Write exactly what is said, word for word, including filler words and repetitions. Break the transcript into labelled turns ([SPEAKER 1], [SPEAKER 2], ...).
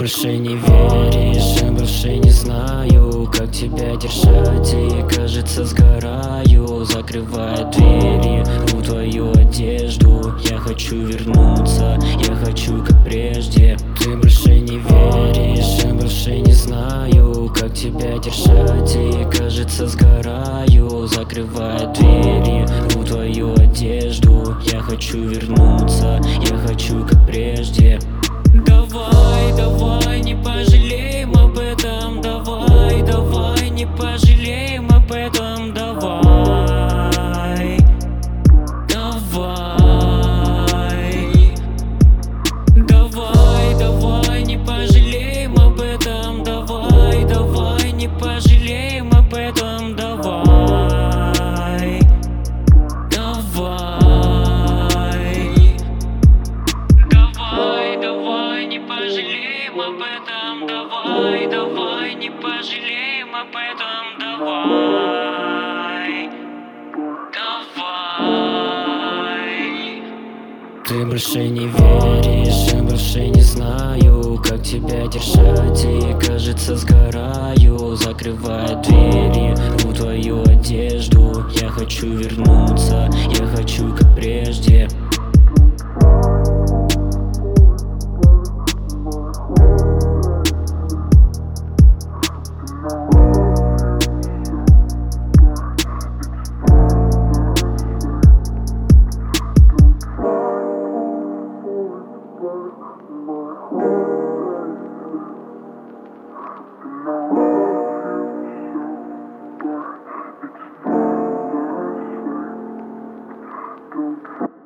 [SPEAKER 1] больше не веришь, я больше не знаю, как тебя держать, и кажется сгораю. Закрывая двери, рву твою одежду. Я хочу вернуться, я хочу как прежде. Ты больше не веришь, я больше не знаю, как тебя держать, и кажется сгораю. Закрывая двери, рву твою одежду. Я хочу вернуться, я хочу как прежде. Давай, давай, не пожалеем об этом. Давай, давай, не пожалеем об этом. Давай, давай, давай, давай, не пожалеем об этом. Давай, давай, не пожалеем об этом. Давай, давай, давай, давай, не пожалеем об этом. Давай, давай, не пожалеем об этом. Давай, давай. Ты больше не веришь, я больше не знаю, как тебя держать, и кажется сгораю. Закрывая двери, рву твою одежду. Я хочу вернуться, я хочу как прежде.
[SPEAKER 2] Don't